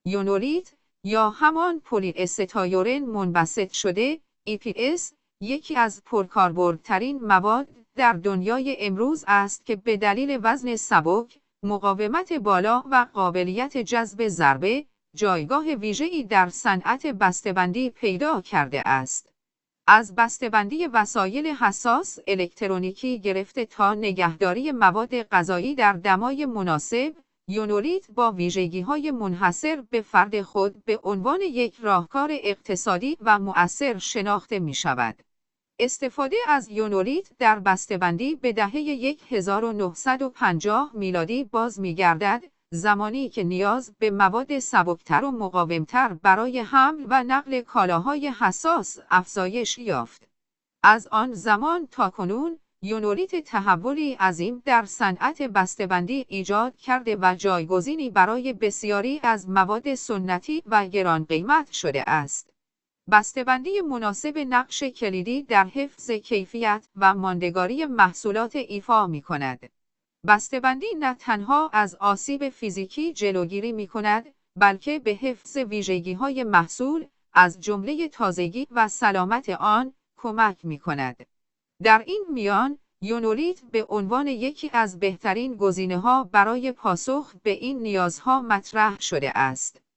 یونولیت یا همان پلی استایرن منبسط شده EPS یکی از پرکاربردترین مواد در دنیای امروز است که به دلیل وزن سبک، مقاومت بالا و قابلیت جذب ضربه، جایگاه ویژه‌ای در صنعت بسته‌بندی پیدا کرده است. از بسته‌بندی وسایل حساس الکترونیکی گرفته تا نگهداری مواد غذایی در دمای مناسب، یونولیت با ویژگی‌های منحصر به فرد خود به عنوان یک راهکار اقتصادی و مؤثر شناخته می‌شود. استفاده از یونولیت در بسته‌بندی به دهه 1950 میلادی باز می‌گردد، زمانی که نیاز به مواد سبکتر و مقاومتر برای حمل و نقل کالاهای حساس افزایش یافت. از آن زمان تا کنون، یونولیت تحولی عظیم در صنعت بسته‌بندی ایجاد کرده و جایگزینی برای بسیاری از مواد سنتی و گرانقیمت شده است. بسته‌بندی مناسب نقش کلیدی در حفظ کیفیت و ماندگاری محصولات ایفا می‌کند. بسته‌بندی نه تنها از آسیب فیزیکی جلوگیری می‌کند، بلکه به حفظ ویژگی‌های محصول، از جمله تازگی و سلامت آن، کمک می‌کند. در این میان، یونولیت به عنوان یکی از بهترین گزینه‌ها برای پاسخ به این نیازها مطرح شده است.